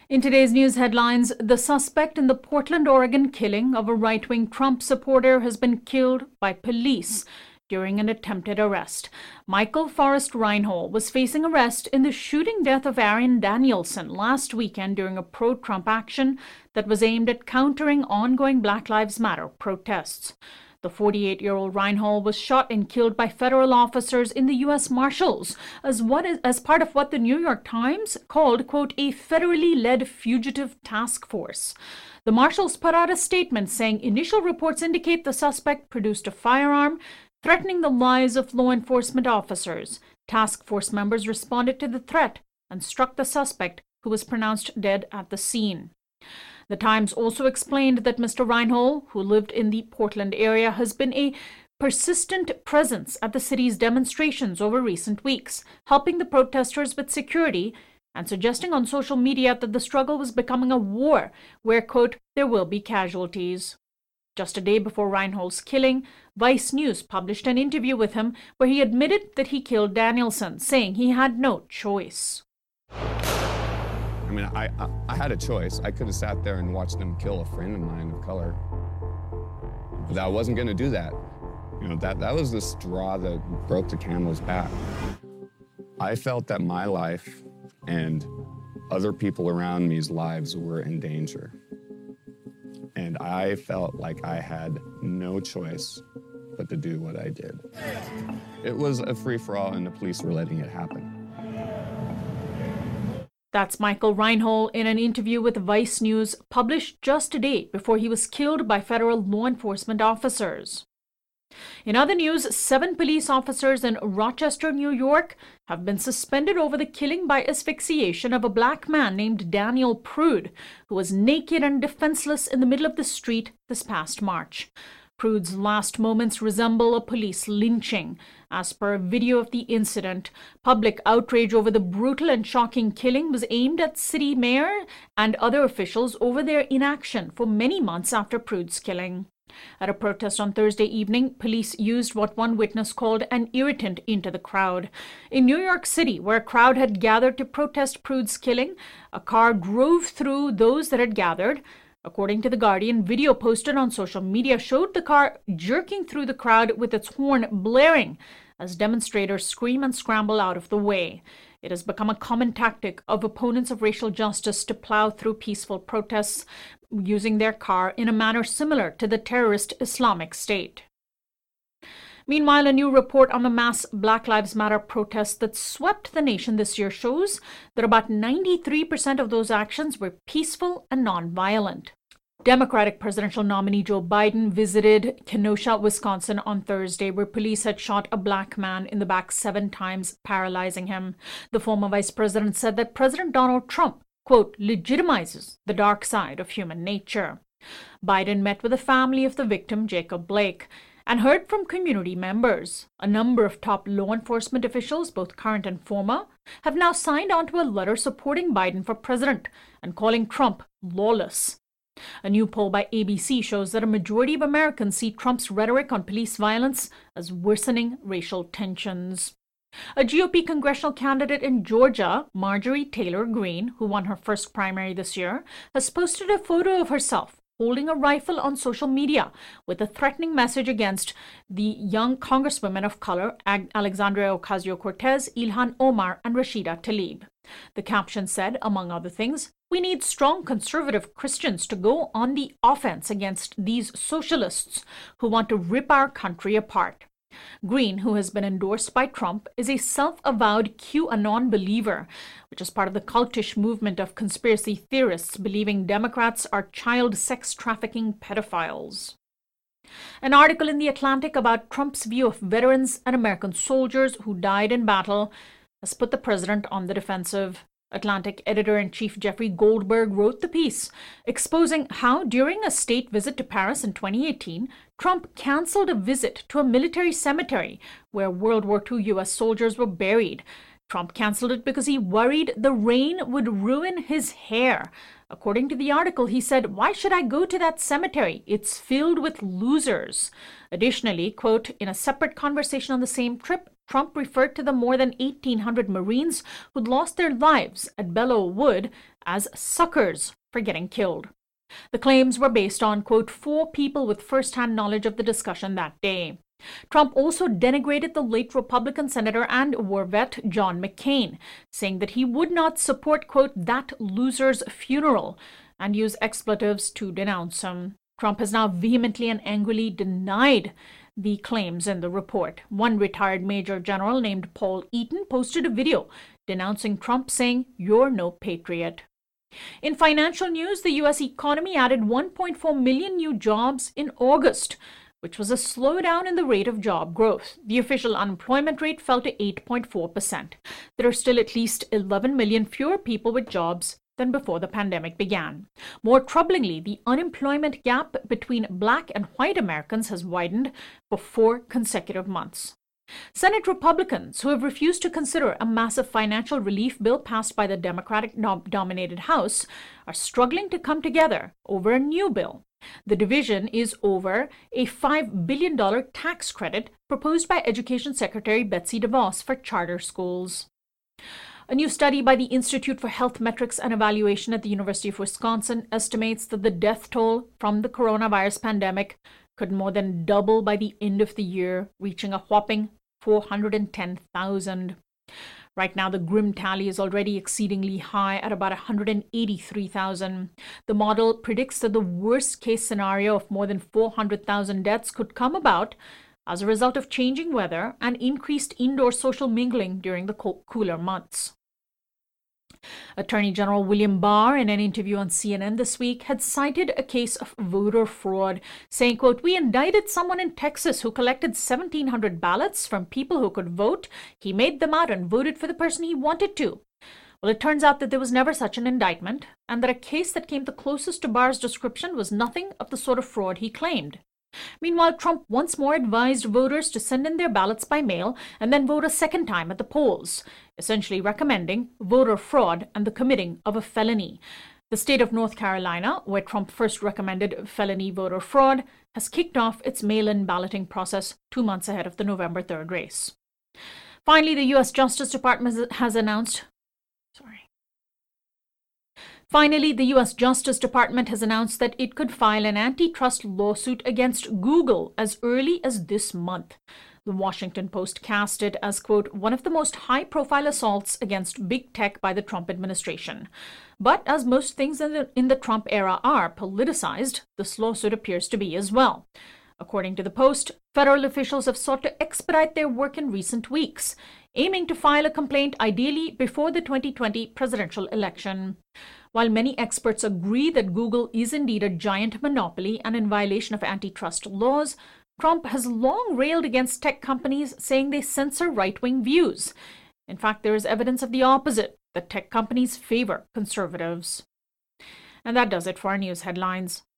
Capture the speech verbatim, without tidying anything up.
In today's news headlines, the suspect in the Portland, Oregon killing of a right-wing Trump supporter has been killed by police during an attempted arrest. Michael Forrest Reinhold was facing arrest in the shooting death of Aaron Danielson last weekend during a pro-Trump action that was aimed at countering ongoing Black Lives Matter protests. The forty-eight-year-old Reinhold was shot and killed by federal officers in the U S Marshals as, what is, as part of what the New York Times called, quote, a federally led fugitive task force. The Marshals put out a statement saying initial reports indicate the suspect produced a firearm, threatening the lives of law enforcement officers. Task force members responded to the threat and struck the suspect, who was pronounced dead at the scene. The Times also explained that Mister Reinhold, who lived in the Portland area, has been a persistent presence at the city's demonstrations over recent weeks, helping the protesters with security and suggesting on social media that the struggle was becoming a war where, quote, there will be casualties. Just a day before Reinhold's killing, Vice News published an interview with him where he admitted that he killed Danielson, saying he had no choice. I mean, I, I, I had a choice. I could have sat there and watched them kill a friend of mine of color. But I wasn't going to do that. You know, that, that was the straw that broke the camel's back. I felt that my life and other people around me's lives were in danger. And I felt like I had no choice but to do what I did. It was a free-for-all, and the police were letting it happen. That's Michael Reinhold in an interview with Vice News published just a day before he was killed by federal law enforcement officers. In other news, seven police officers in Rochester, New York, have been suspended over the killing by asphyxiation of a black man named Daniel Prude, who was naked and defenseless in the middle of the street this past March. Prude's last moments resemble a police lynching. As per a video of the incident, public outrage over the brutal and shocking killing was aimed at city mayor and other officials over their inaction for many months after Prude's killing. At a protest on Thursday evening, police used what one witness called an irritant into the crowd. In New York City, where a crowd had gathered to protest Prude's killing, a car drove through those that had gathered. According to The Guardian, video posted on social media showed the car jerking through the crowd with its horn blaring as demonstrators scream and scramble out of the way. It has become a common tactic of opponents of racial justice to plow through peaceful protests using their car in a manner similar to the terrorist Islamic State. Meanwhile, a new report on the mass Black Lives Matter protests that swept the nation this year shows that about ninety-three percent of those actions were peaceful and nonviolent. Democratic presidential nominee Joe Biden visited Kenosha, Wisconsin on Thursday, where police had shot a black man in the back seven times, paralyzing him. The former vice president said that President Donald Trump, quote, legitimizes the dark side of human nature. Biden met with the family of the victim, Jacob Blake, and heard from community members. A number of top law enforcement officials, both current and former, have now signed on to a letter supporting Biden for president and calling Trump lawless. A new poll by A B C shows that a majority of Americans see Trump's rhetoric on police violence as worsening racial tensions. A G O P congressional candidate in Georgia, Marjorie Taylor Greene, who won her first primary this year, has posted a photo of herself holding a rifle on social media with a threatening message against the young congresswomen of color Alexandria Ocasio-Cortez, Ilhan Omar, and Rashida Tlaib. The caption said, among other things, "We need strong conservative Christians to go on the offense against these socialists who want to rip our country apart." Greene, who has been endorsed by Trump, is a self-avowed QAnon believer, which is part of the cultish movement of conspiracy theorists believing Democrats are child sex trafficking pedophiles. An article in The Atlantic about Trump's view of veterans and American soldiers who died in battle has put the president on the defensive. Atlantic editor-in-chief Jeffrey Goldberg wrote the piece, exposing how during a state visit to Paris in twenty eighteen, Trump canceled a visit to a military cemetery where World War Two U S soldiers were buried. Trump canceled it because he worried the rain would ruin his hair. According to the article, he said, "Why should I go to that cemetery? It's filled with losers." Additionally, quote, in a separate conversation on the same trip, Trump referred to the more than eighteen hundred Marines who'd lost their lives at Belleau Wood as suckers for getting killed. The claims were based on, quote, four people with first-hand knowledge of the discussion that day. Trump also denigrated the late Republican senator and war vet John McCain, saying that he would not support, quote, that loser's funeral, and use expletives to denounce him. Trump has now vehemently and angrily denied the claims in the report. One retired Major General named Paul Eaton posted a video denouncing Trump, saying, "You're no patriot." In financial news, the U S economy added one point four million new jobs in August, which was a slowdown in the rate of job growth. The official unemployment rate fell to eight point four percent. There are still at least eleven million fewer people with jobs than before the pandemic began. More troublingly, the unemployment gap between Black and white Americans has widened for four consecutive months. Senate Republicans, who have refused to consider a massive financial relief bill passed by the Democratic-dominated House, are struggling to come together over a new bill. The division is over a five billion dollars tax credit proposed by Education Secretary Betsy DeVos for charter schools. A new study by the Institute for Health Metrics and Evaluation at the University of Wisconsin estimates that the death toll from the coronavirus pandemic could more than double by the end of the year, reaching a whopping four hundred ten thousand. Right now, the grim tally is already exceedingly high at about one hundred eighty-three thousand. The model predicts that the worst-case scenario of more than four hundred thousand deaths could come about as a result of changing weather and increased indoor social mingling during the cooler months. Attorney General William Barr, in an interview on C N N this week, had cited a case of voter fraud, saying, quote, "We indicted someone in Texas who collected seventeen hundred ballots from people who could vote. He made them out and voted for the person he wanted to." Well, it turns out that there was never such an indictment, and that a case that came the closest to Barr's description was nothing of the sort of fraud he claimed. Meanwhile, Trump once more advised voters to send in their ballots by mail and then vote a second time at the polls, essentially recommending voter fraud and the committing of a felony. The state of North Carolina, where Trump first recommended felony voter fraud, has kicked off its mail-in balloting process two months ahead of the November third race. Finally, the U S Justice Department has announced Sorry. Finally, the U S Justice Department has announced that it could file an antitrust lawsuit against Google as early as this month. The Washington Post cast it as, quote, one of the most high-profile assaults against big tech by the Trump administration. But as most things in the, in the Trump era are politicized, this lawsuit appears to be as well. According to the Post, federal officials have sought to expedite their work in recent weeks, aiming to file a complaint ideally before the twenty twenty presidential election. While many experts agree that Google is indeed a giant monopoly and in violation of antitrust laws, Trump has long railed against tech companies, saying they censor right-wing views. In fact, there is evidence of the opposite, that tech companies favor conservatives. And that does it for our news headlines.